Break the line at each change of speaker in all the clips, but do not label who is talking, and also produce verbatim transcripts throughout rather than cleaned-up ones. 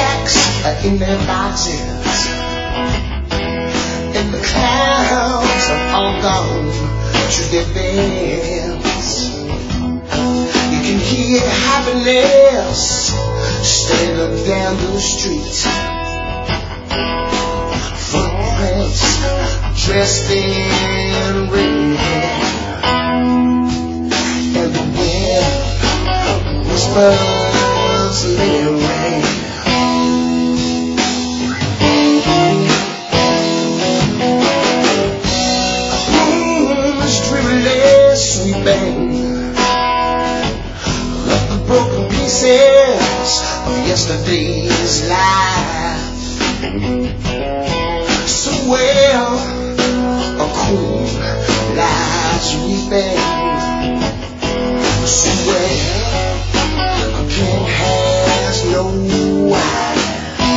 checks are in their boxes, and the clowns are all gone to their beds. You can hear happiness standing down the street. Footprints dressed in red, and the wind whispers let it rain. Of the broken pieces of yesterday's life, somewhere a queen lies weeping, somewhere a king has no wife,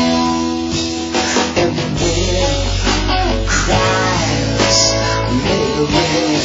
and the wind cries Mary.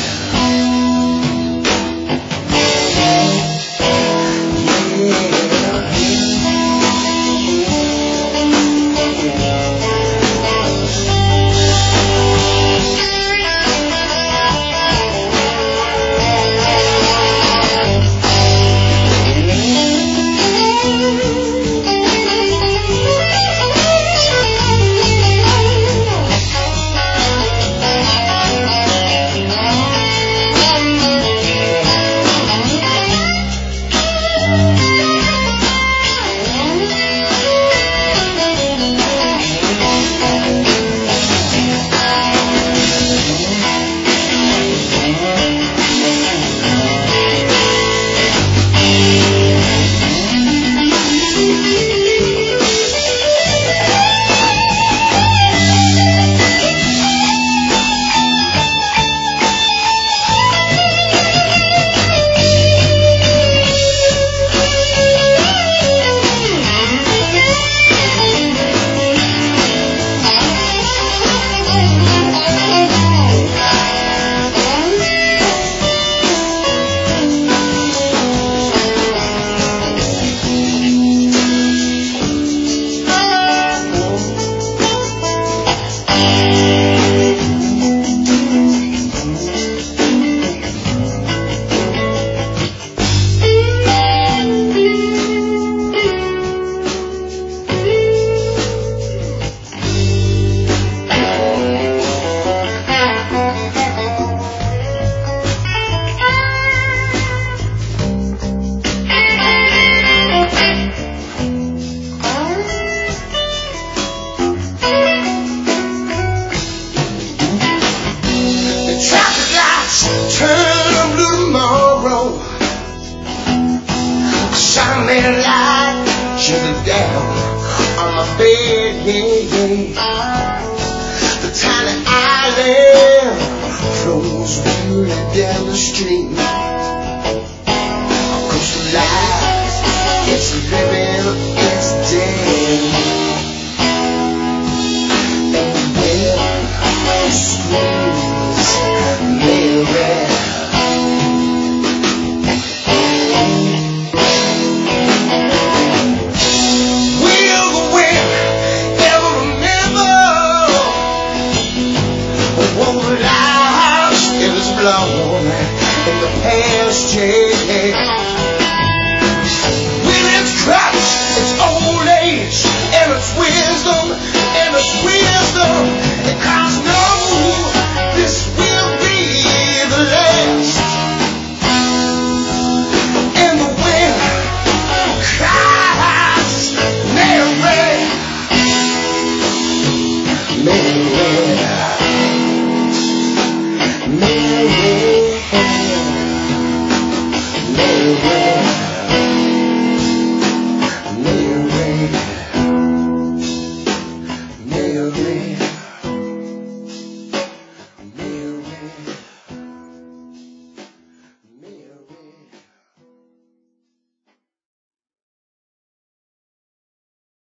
Shining light, sugar down on my bed, yeah, yeah. The tiny island flows weary down the stream. Coastal life, it's a